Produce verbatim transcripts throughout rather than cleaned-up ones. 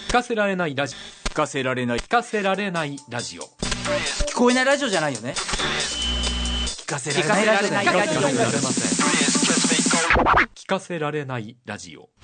聞かせられないラジオ、聞かせられない聞かせられないラジオ、 聞こえないラジオじゃないよね。聞かせられないラジオじゃない。 聞かせられません。聞かせられないラジオ。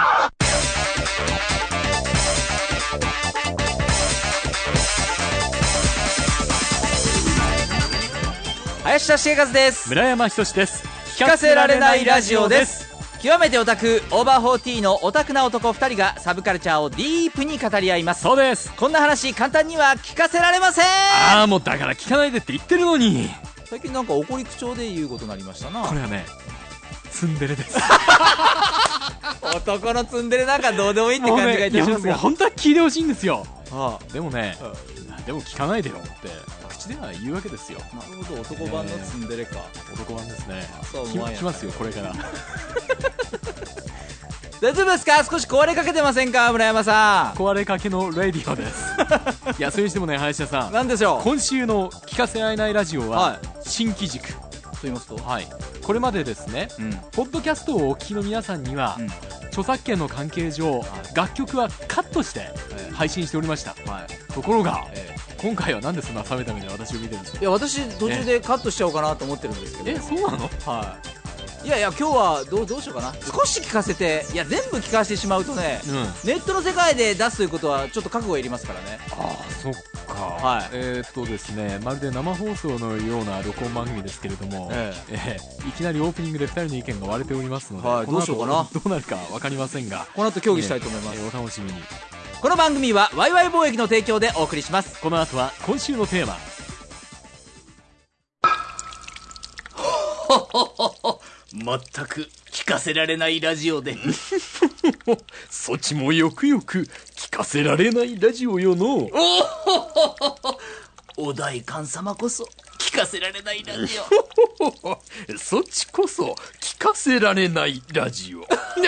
林田茂和です。 村山ひとしです。 聞かせられないラジオです。極めてオタク、オーバーフォーティーのオタクな男ふたりがサブカルチャーをディープに語り合います。 そうです。 こんな話簡単には聞かせられません。 ああ、もうだから聞かないでって言ってるのに。 最近なんか怒り口調で言うことになりましたな。 これはね、ツンデレです。 男のツンデレなんかどうでもいいって感じがいたしますが、 もうね、いやもう本当は聞いてほしいんですよ。 ああでもね、 あでも聞かないでよって口では言うわけですよ。 なるほど、男版のツンデレか、 えー、男版ですね。 そうき来ますよこれから。 大丈夫ですか？少し壊れかけてませんか、村山さん。 壊れかけのレディオです。いや、それにしてもね、林田さん、 なんでしょう。 今週の聞かせ合えないラジオは、はい、新機軸と言いますと、 はい、これまでですね、うん、ポッドキャストをお聞きの皆さんには、うん、著作権の関係上、はい、楽曲はカットして配信しておりました、はい、ところが、えー、今回はなんでそんな冷めた目で私を見てるんですか？ いや、私途中でカットしちゃおうかなと思ってるんですけど。 え、そうなの？ はい、いやいや、今日はどう、どうしようかな。少し聞かせて、いや全部聞かせてしまうとね、うん、ネットの世界で出すということはちょっと覚悟がいりますからね。 ああ、そっか。はい、えー、っとですね、まるで生放送のような録音番組ですけれども、えーえー、いきなりオープニングでふたりの意見が割れておりますので、はい、 どうしようかな、 どうなるか分かりませんが、 この後協議したいと思います、 えーえー、お楽しみに。 この番組はワイワイ貿易の提供でお送りします。 この後は今週のテーマ。 全く聞かせられないラジオで。 そちもよくよく聞かせられないラジオよの。 お代官様こそ聞かせられないラジオ。そっちこそ聞かせられないラジオ。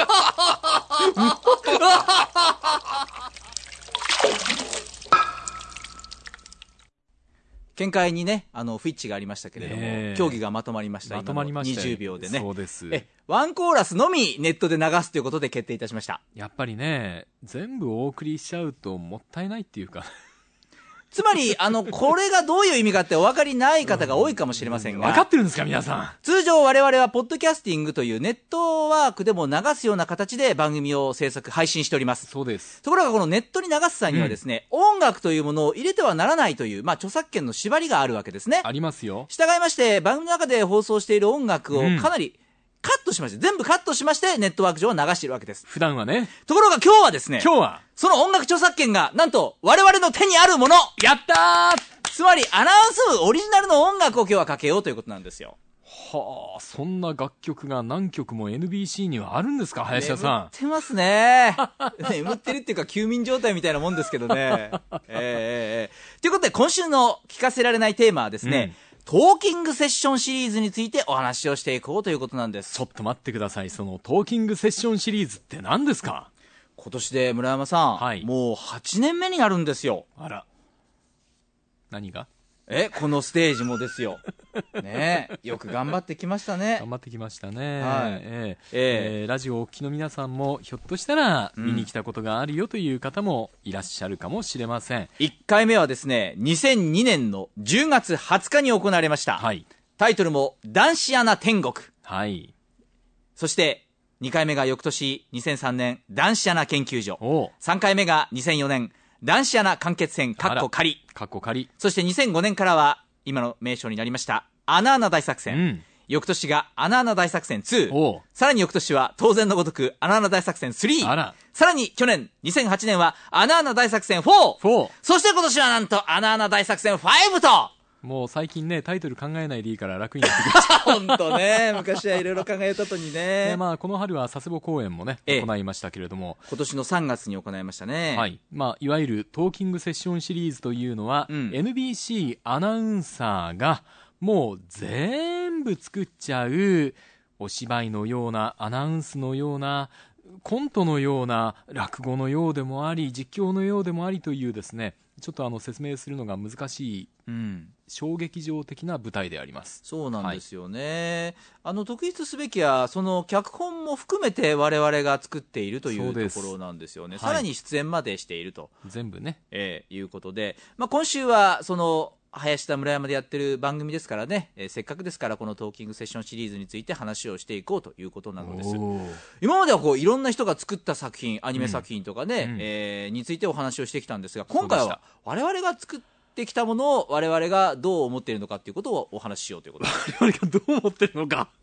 見解にね、あのフィッチがありましたけれども、ね、協議がまとまりました。 まとまりました。 にじゅうびょうでね。 そうです。 え、ワンコーラスのみネットで流すということで決定いたしました。 やっぱりね、全部お送りしちゃうともったいないっていうか。 つまり、あの、これがどういう意味かってお分かりない方が多いかもしれませんが。 分かってるんですか、皆さん。 通常我々は、ポッドキャスティングというネットワークでも流すような形で番組を制作、配信しております。 そうです。 ところが、このネットに流す際にはですね、うん、音楽というものを入れてはならないという、まあ、著作権の縛りがあるわけですね。 ありますよ。 従いまして、番組の中で放送している音楽をかなり、うんカットしまして、全部カットしまして、ネットワーク上は流しているわけです。 普段はね。 ところが今日はですね、 今日は、 その音楽著作権が、なんと、我々の手にあるものやったーつまり、アナウンスオリジナルの音楽を今日はかけようということなんですよ。 はあ、そんな楽曲が何曲も エヌビーシー にはあるんですか、林田さん。 眠ってますね。眠ってるっていうか、休眠状態みたいなもんですけどね。えー、えー、ということで、今週の聞かせられないテーマはですね、うんトーキングセッションシリーズについてお話をしていこうということなんです。 ちょっと待ってください。そのトーキングセッションシリーズって何ですか？ 今年で村山さん、はい、もうはちねんめになるんですよ。 あら。何が？ え、このステージもですよ。ねえ、よく頑張ってきましたね。 頑張ってきましたね。はい。えーえーえー、ラジオをお聞きの皆さんもひょっとしたら見に来たことがあるよという方もいらっしゃるかもしれません。 いっかいめはですね、にせんにねんのじゅうがつはつかに行われました。はい。タイトルも男子アナ天国。 はい。 そしてにかいめが翌年にせんさんねん男子アナ研究所。さんかいめがにせんよねん男子アナ完結編カッコ仮。 カッコ仮。 そしてにせんごねんからは今の名称になりましたアナアナ大作戦。うん、翌年がアナアナ大作戦ツー。さらに翌年は当然のごとくアナアナ大作戦スリー。あら。さらに去年にせんはちねんはアナアナ大作戦フォー。フォー。そして今年はなんとアナアナ大作戦ファイブと。 もう最近ね、タイトル考えないでいいから楽になってきました。 本当ね、昔はいろいろ考えたとにね。 まあ、この春は佐世保公演もね、ええ、行いましたけれども。 今年のさんがつに行いましたね。 はい。まあ、いわゆるトーキングセッションシリーズというのは、うん、エヌビーシー アナウンサーがもう全部作っちゃうお芝居のような、アナウンスのような、 コントのような落語のようでもあり実況のようでもありというですね、ちょっとあの説明するのが難しい、うん、小劇場的な舞台であります。 そうなんですよね、はい、あの特筆すべきはその脚本も含めて我々が作っているというところなんですよね。さらに出演までしていると、 全部ね、 えー、いうことで、まあ、今週はその林田村山でやってる番組ですからね、えー、せっかくですからこのトーキングセッションシリーズについて話をしていこうということなのです。今まではこういろんな人が作った作品、アニメ作品とかね、うんえー、についてお話をしてきたんですが、今回は我々が作ってきたものを我々がどう思っているのかということをお話ししようということです。 我々がどう思ってるのか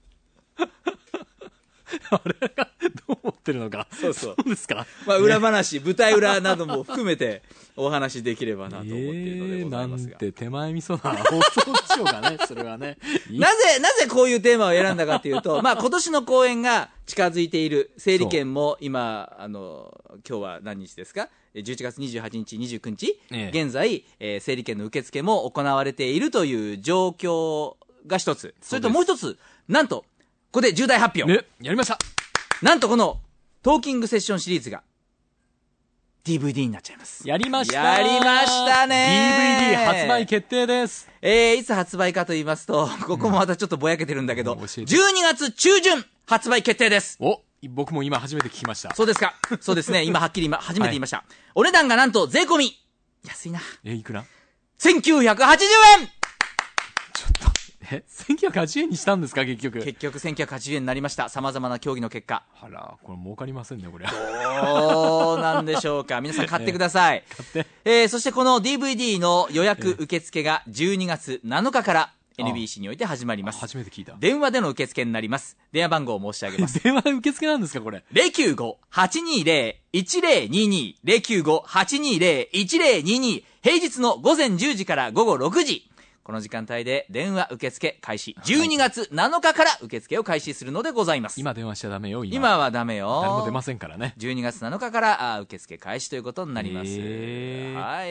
我々がどう思ってるのか。 そうそう。 そうですか。 まあ裏話、舞台裏なども含めてお話できればなと思っているのでございますが。 えー、なんて手前味噌な放送でしょうかね、それはね。 なぜ、なぜこういうテーマを選んだかというと、まあ今年の公演が近づいている、整理券も今、あの、今日は何日ですかじゅういちがつにじゅうはちにち、にじゅうくにち、ええ、現在、えー、整理券の受付も行われているという状況が一つ。それともう一つ、なんと、ここで重大発表。 ね、やりました。 なんとこのトーキングセッションシリーズが ディーブイディー になっちゃいます。 やりました。 やりましたね。 ディーブイディー 発売決定です。 えー、いつ発売かと言いますと、ここもまたちょっとぼやけてるんだけど、うん、じゅうにがつちゅうじゅん発売決定です。 お、僕も今初めて聞きました。 そうですか。そうですね。今はっきり今初めて言いました。はい、お値段がなんと税込み安いな。 え、いくら？ せんきゅうひゃくはちじゅうえん。 ちょっと。え、せんきゅうひゃくはちじゅうえんにしたんですか、結局。 結局せんきゅうひゃくはちじゅうえんになりました。様々な協議の結果。 あら、これ儲かりませんね、これ。 どうなんでしょうか。皆さん買ってください。 えー、買って。 えー、そしてこの ディーブイディー の予約受付がじゅうにがつなのかから エヌビーシー において始まります。 初めて聞いた。 電話での受付になります。電話番号を申し上げます。 電話受付なんですか、これ。 ゼロきゅうご はちにーゼロ いちゼロにに ゼロきゅうご はちにーゼロ いちゼロにに平日の午前じゅうじから午後ろくじ。この時間帯で電話受付開始。じゅうにがつなのかから受付を開始するのでございます。 今電話しちゃダメよ、今。 今はダメよ。 誰も出ませんからね。 じゅうにがつなのかから受付開始ということになります。 えー、 はい。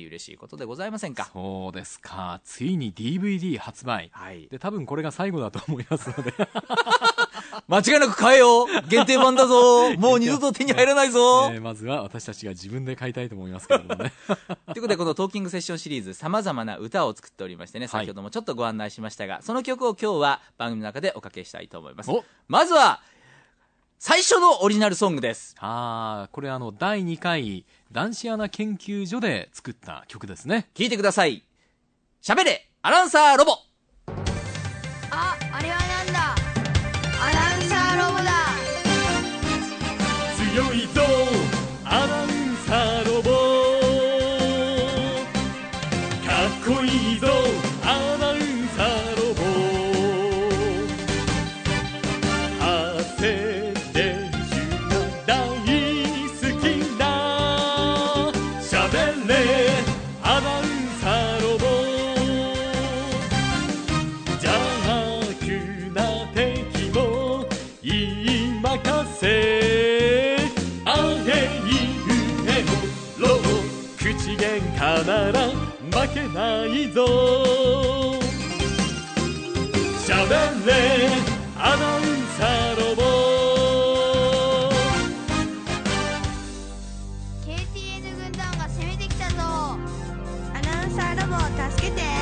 嬉しいことでございませんか。 そうですか。ついに ディーブイディー 発売。はい。で、多分これが最後だと思いますので。 間違いなく買えよ。限定版だぞ。もう二度と手に入らないぞ。 えー、まずは私たちが自分で買いたいと思いますけれどもね。 ということで、このトーキングセッションシリーズ、様々な歌を作っておりましてね、先ほどもちょっとご案内しましたが、はい、その曲を今日は番組の中でおかけしたいと思います。まずは、最初のオリジナルソングです。 ああ、これあの、だいにかい、男子アナ研究所で作った曲ですね。 聴いてください。喋れ、アナウンサーロボ。 あ、あれはなんだ。アナウンサーロボだ。 強いぞアナウンサーロボ、かっこいいぞアナウンサーロボ、汗練習が大好きな、しゃべれアナウンサーロボ、邪悪な敵も言いまかせ、口喧嘩なら負けないぞ、しゃべれアナウンサーロボ。 ケーティーエヌ 軍団が攻めてきたぞ。アナウンサーロボ助けて。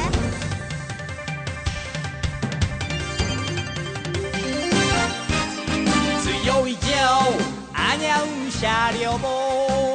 強いぞアナウンサーロボ、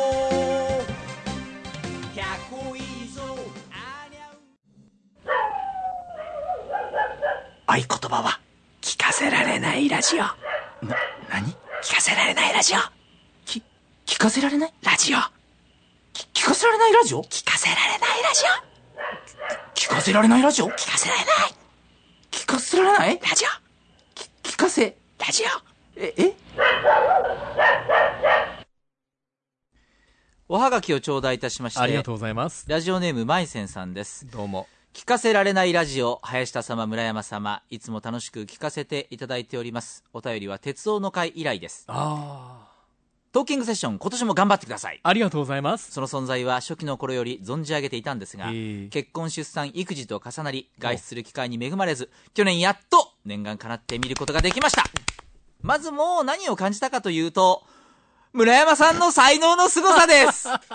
合言葉は聞かせられないラジオ。な、何？聞かせられないラジオ。き、聞かせられないラジオ。き、聞かせられないラジオ？聞かせられないラジオ。聞かせられないラジオ？聞かせられない。聞かせられないラジオ。き、聞かせ、ラジオ。え、え？おはがきを頂戴いたしまして。 ありがとうございます。 ラジオネームまいせんさんです。 どうも。 聞かせられないラジオ、林田様、村山様、いつも楽しく聞かせていただいております。お便りは鉄道の会以来です。 ああ。 トーキングセッション、今年も頑張ってください。 ありがとうございます。 その存在は初期の頃より存じ上げていたんですが、結婚、出産、育児と重なり、外出する機会に恵まれず、去年やっと念願叶って見ることができました。まずもう何を感じたかというと、 村山さんの才能の凄さです本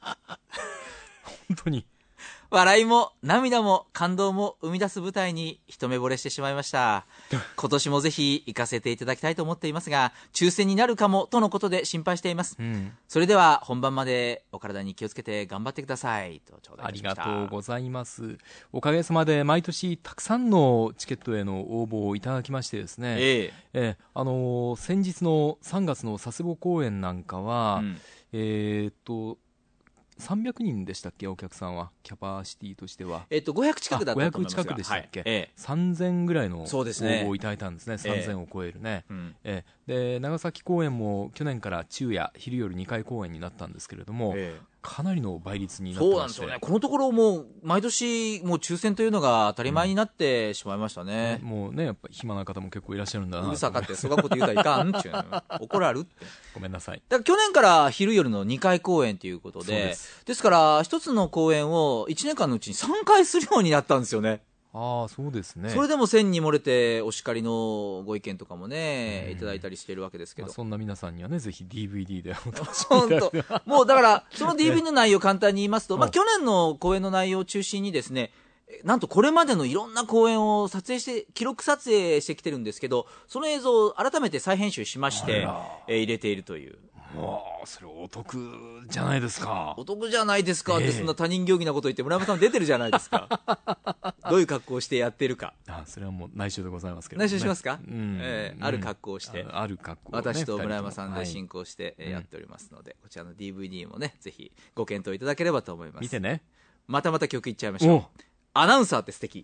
当に笑いも涙も感動も生み出す舞台に一目惚れしてしまいました。今年もぜひ行かせていただきたいと思っていますが、抽選になるかもとのことで心配しています、うん、それでは本番までお体に気をつけて頑張ってくださいと頂戴いたしました。 ありがとうございます。おかげさまで毎年たくさんのチケットへの応募をいただきましてですね、えーえーあのー、先日のさんがつの佐世保公演なんかは、うん、えー、っとさんびゃくにんでしたっけ、お客さんはキャパシティとしては、 えっと、ごひゃく近くだったと思いますが、 ごひゃく近くでしたっけ、 はいええ、 さんぜんぐらいの応募をいただいたんですね、さんぜんを超えるね、ええええ、で長崎公演も去年から昼夜昼夜にかい公演になったんですけれども、ええ、かなりの倍率になってまして、そうなんですよね、 このところもう毎年もう抽選というのが当たり前になってしまいましたね、 うん、もうねやっぱ暇な方も結構いらっしゃるんだな。 うるさかってそがこと言うたらいかんっちゅうの怒られるってごめんなさい。 だから去年から昼夜のにかい公演ということで、です、ですから一つの公演をいちねんかんのうちにさんかいするようになったんですよね。 ああそうですね。 それでも線に漏れてお叱りのご意見とかもね、うん、いただいたりしてるわけですけど、 まあ、そんな皆さんにはねぜひ ディーブイディー でお楽しみいただきたい。もうだからその ディーブイディー の内容を簡単に言いますと、まあ、去年の公演の内容を中心にですね、なんとこれまでのいろんな公演を撮影して記録撮影してきてるんですけど、その映像を改めて再編集しまして、えー、入れているという。 もうそれお得じゃないですか。 お得じゃないですかって、そんな他人行儀なこと言って村山さん出てるじゃないですかどういう格好をしてやってるか。 あそれはもう内緒でございますけど、ね、 内緒しますか、 うんえー、ある格好をして、 あ, ある格好、ね、 私と村山さんで進行してやっておりますので、はい、こちらの ディーブイディー もねぜひご検討いただければと思います。 見てね。 またまた曲いっちゃいましょう。アナウンサーって素敵。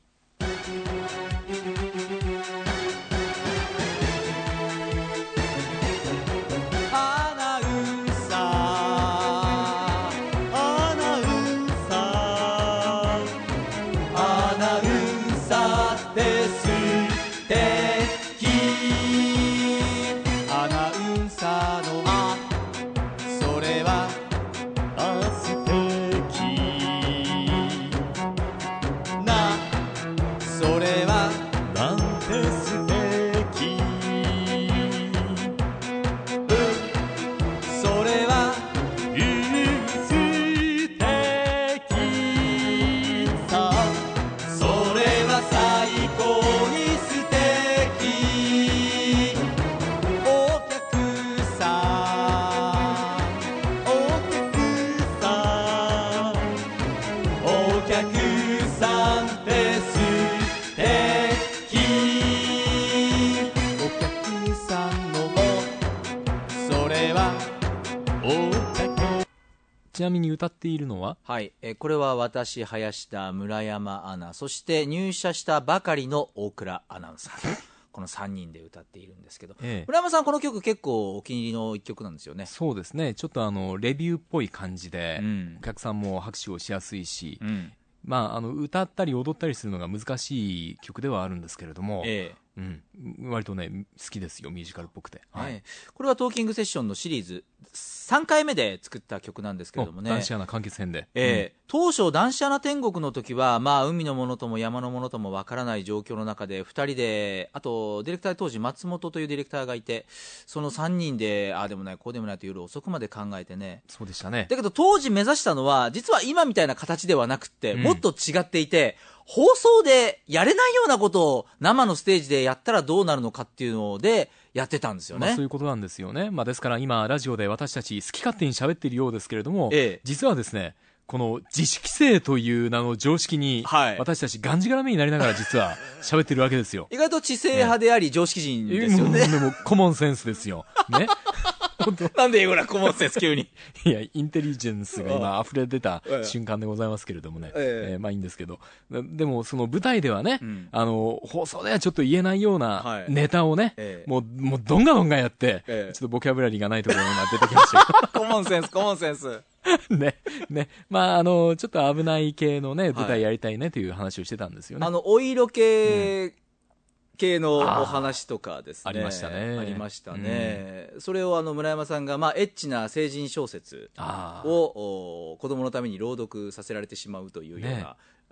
ちなみに歌っているのは、 はい、えこれは私林田、村山アナ、そして入社したばかりの大倉アナウンサーこのさんにんで歌っているんですけど、ええ、村山さんこの曲結構お気に入りの一曲なんですよね。 そうですね、ちょっとあのレビューっぽい感じで、うん、お客さんも拍手をしやすいし、うん、まあ、あの歌ったり踊ったりするのが難しい曲ではあるんですけれども、ええうん、割とね好きですよ、ミュージカルっぽくて、はい、 これはトーキングセッションのシリーズさんかいめで作った曲なんですけれどもね、 男子アナ完結編で、 えーうん、当初男子アナ天国の時は、まあ、海のものとも山のものともわからない状況の中でふたりで、あとディレクター当時松本というディレクターがいて、そのさんにんでああでもないこうでもないと夜遅くまで考えてね。 そうでしたね。 だけど当時目指したのは実は今みたいな形ではなくて、うん、もっと違っていて、放送でやれないようなことを生のステージでやったらどうなるのかっていうのでやってたんですよね。 まあ、そういうことなんですよね。まあ、ですから今ラジオで私たち好き勝手に喋っているようですけれども、ええ、実はですねこの自主規制という名の常識に、はい、私たちがんじがらめになりながら実は喋ってるわけですよ。 意外と知性派であり、ね、常識人ですよね。 でもコモンセンスですよね。 なんで英語なコモンセンス急に。 いやインテリジェンスが今溢れ出た瞬間でございますけれどもね、えええー、まあいいんですけど、でもその舞台ではね、うん、あの放送ではちょっと言えないようなネタをね、はいええ、もうもうどんがどんがやって、ええ、ちょっとボキャブラリーがないところが今出てきましたけど。 コモンセンスコモンセンス。 ね、ね、まあ、あの、ちょっと危ない系のね、舞台やりたいねという話をしてたんですよね。 はい、あの、お色系、うん、系のお話とかですね。 ありましたね。 ありましたね。うん、それをあの、村山さんが、まあ、エッチな成人小説を、子供のために朗読させられてしまうというような、ね、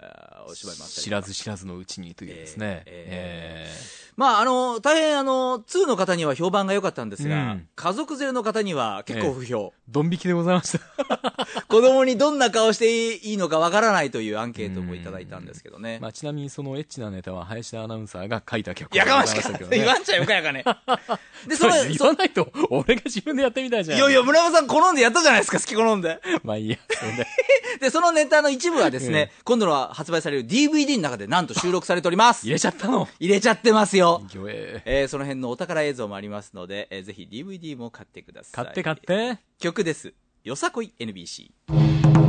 お芝居もあったり知らず知らずのうちにというですね、えーえー、まああの大変あのにの方には評判が良かったんですが、うん、家族連れの方には結構不評、 えー、ドン引きでございました子供にどんな顔していいのかわからないというアンケートもいただいたんですけどね、 まあ、ちなみにそのエッチなネタは林田アナウンサーが書いた曲やかましかった、ね、言わんちゃよかやかねでそれ言わないと俺が自分でやってみたいじゃん。 いやいや村山さん好んでやったじゃないですか、好き好んでまあいいやそれででそのネタの一部はですね、うん、今度の発売される ディーブイディー の中でなんと収録されております。 入れちゃったの入れちゃってますよ、 ええー、その辺のお宝映像もありますので、えー、ぜひ ディーブイディー も買ってください。 買って買って。 曲です。よさこい エヌビーシー。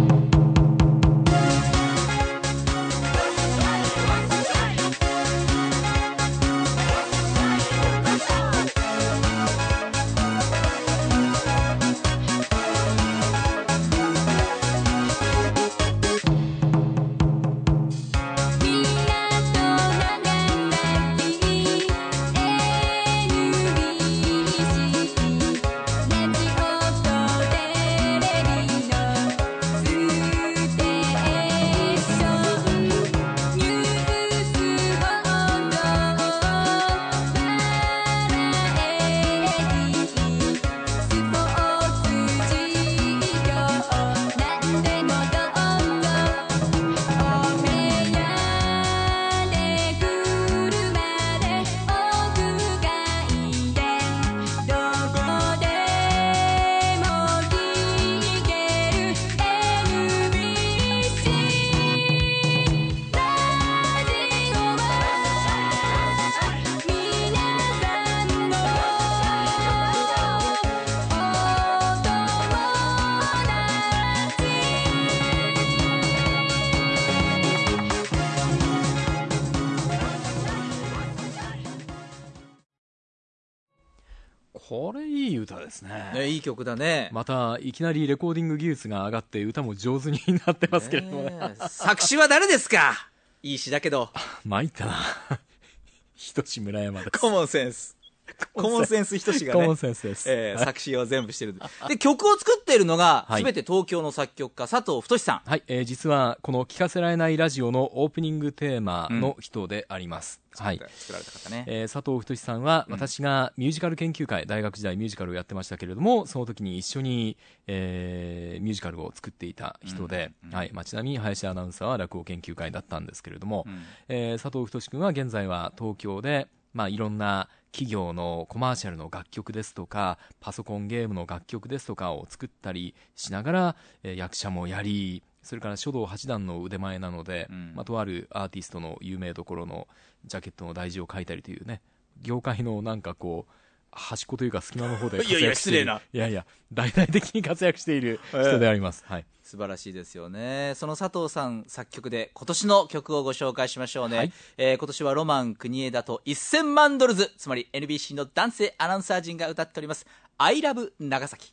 これいい歌ですね。 ね、いい曲だね。 またいきなりレコーディング技術が上がって歌も上手になってますけれども、ね、 作詞は誰ですか？いい詩だけど参ったなひとし村山です。 コモンセンスコモンセンスひとしがね、 コモンセンスです、 えー、作詞を全部してるで曲を作っているのが全て東京の作曲家、佐藤太さん。 はい、えー、実はこの聞かせられないラジオのオープニングテーマの人であります、 うん、はい、作られた方ね、 えー、佐藤太さんは、うん、私がミュージカル研究会、大学時代ミュージカルをやってましたけれども、その時に一緒に、えー、ミュージカルを作っていた人で、うん、はい、まあ、ちなみに林アナウンサーは落語研究会だったんですけれども、うん、えー、佐藤太君は現在は東京で、まあ、いろんな企業のコマーシャルの楽曲ですとかパソコンゲームの楽曲ですとかを作ったりしながら、えー、役者もやり、それから書道八段の腕前なので、うん、まあ、とあるアーティストの有名どころのジャケットの題字を書いたりというね、業界のなんかこう端っこというか隙間の方で活躍しているいやいや失礼な、 いやいや大々的に活躍している人であります、えー、はい、 素晴らしいですよね。その佐藤さん作曲で今年の曲をご紹介しましょうね、はい、えー、今年はロマン国枝とせんまんドルズ、つまり エヌビーシー の男性アナウンサー陣が歌っております I love 長崎。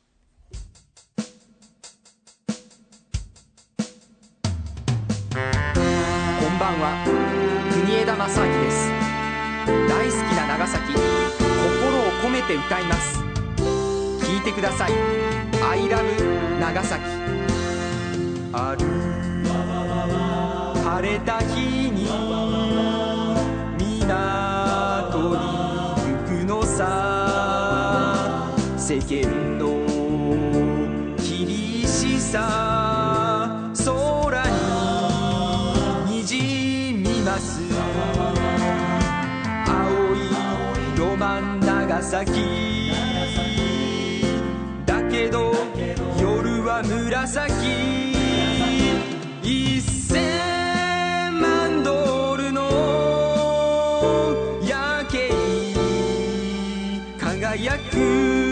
こんばんは、国枝正明です。大好きな長崎、心を込めて歌います。聞いてください、 I love 長崎。ある晴れた日に港に行くのさ、世間の厳しさ空ににじみます。青いロマン長崎だけど夜は紫。せんまんドルの夜景輝く。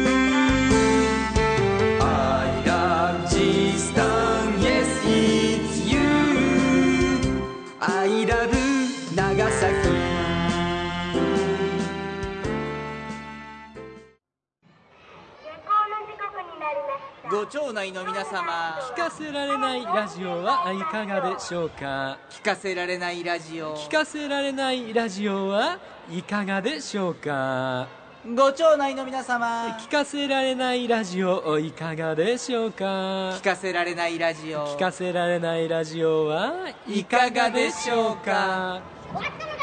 I love G-Stan, yes it's you, I love 長崎。 ご町内の皆様、 聞かせられないラジオはいかがでしょうか。 聞かせられないラジオ、 聞かせられないラジオはいかがでしょうか。 ご町内の皆様、 聞かせられないラジオいかがでしょうか。 聞かせられないラジオ、 聞かせられないラジオはいかがでしょうか。 終わったのかよ。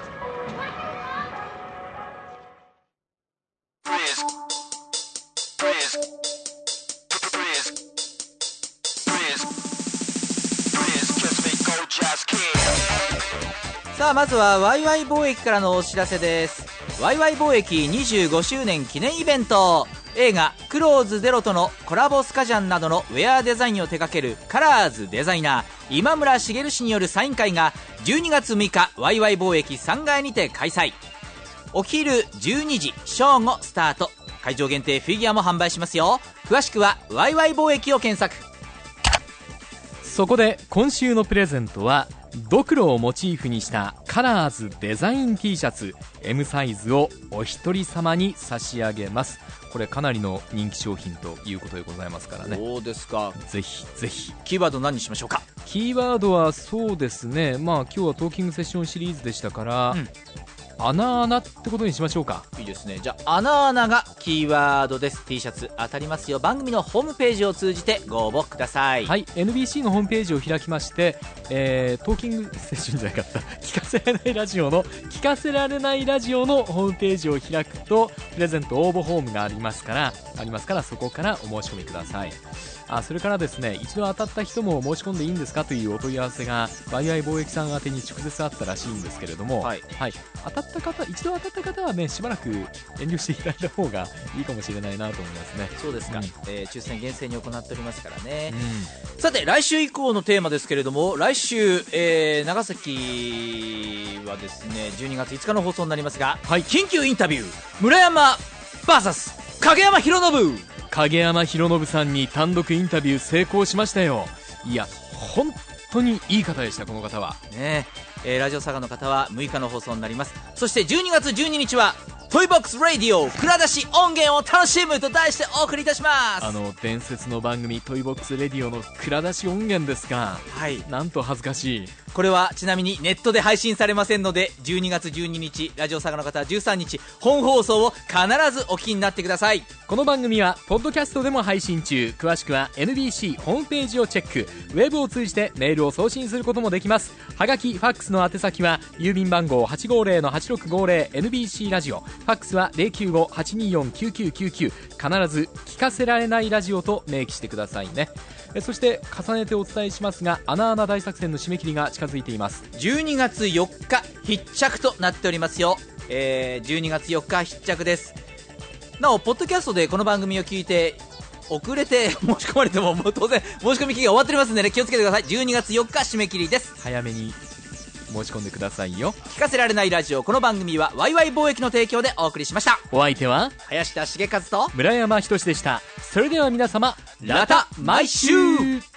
さあまずはワイワイ貿易からのお知らせです。ワイワイ貿易にじゅうごしゅうねん記念イベント、映画クローズゼロとのコラボスカジャンなどのウェアデザインを手掛けるカラーズデザイナー今村茂氏によるサイン会がじゅうにがつむいかワイワイ貿易さんがいにて開催。お昼じゅうにじ正午スタート。会場限定フィギュアも販売しますよ。詳しくはワイワイ貿易を検索。 そこで今週のプレゼントはドクロをモチーフにしたカラーズデザイン T シャツ エム サイズをお一人様に差し上げます。これかなりの人気商品ということでございますからね。 そうですか。 ぜひぜひ。 キーワード何にしましょうか。 キーワードはそうですね、まあ今日はトーキングセッションシリーズでしたから、うん、穴穴ってことにしましょうか。 いいですね。じゃあ穴穴がキーワードです。 T シャツ当たりますよ。番組のホームページを通じてご応募ください。 はい、 エヌビーシー のホームページを開きまして、えー、トーキングセッションじゃなかった聞かせられないラジオの聞かせられないラジオのホームページを開くとプレゼント応募フォームがありますからありますからそこからお申し込みください。あそれからですね、一度当たった人も申し込んでいいんですかというお問い合わせがワイワイ貿易さん宛てに直接あったらしいんですけれども、はいはい、当たった方一度当たった方はねしばらく遠慮していただいた方がいいかもしれないなと思いますね。 そうですか、うん、えー、抽選厳正に行っておりますからね、 うん、 さて来週以降のテーマですけれども、来週、えー、長崎はですねじゅうにがついつかの放送になりますが、はい、緊急インタビュー村山 ブイエス 影山博信影山博信さんに単独インタビュー成功しましたよ。いや本当にいい方でした。この方はね、えー、ラジオサガの方はむいかの放送になります。そしてじゅうにがつじゅうににちはトイボックスラディオ蔵出し音源を楽しむと題してお送りいたします。 あの伝説の番組トイボックスラディオの蔵出し音源ですが、 はい、 なんと恥ずかしい。 これはちなみにネットで配信されませんのでじゅうにがつじゅうににちラジオサガの方はじゅうさんにち本放送を必ずお聞きになってください。 この番組はポッドキャストでも配信中。詳しくは エヌビーシー ホームページをチェック。ウェブを通じてメールを送信することもできます。はがきファックスの宛先は郵便番号 はちごーぜろのはちろくごーぜろ エヌビーシー ラジオ、ファックスは ゼロきゅうご はちにーよん きゅうきゅうきゅうきゅう。必ず聞かせられないラジオと明記してくださいね。えそして重ねてお伝えしますが穴穴大作戦の締め切りが近づいています。 じゅうにがつよっか必着となっておりますよ、えー、じゅうにがつよっか必着です。なおポッドキャストでこの番組を聞いて遅れて申し込まれてももう当然申し込み期限終わっておりますので、ね、気をつけてください。じゅうにがつよっか締め切りです。 早めに申し込んでくださいよ。 聞かせられないラジオ、この番組はワイワイ貿易の提供でお送りしました。 お相手は林田茂和と村山仁でした。それでは皆様また毎週。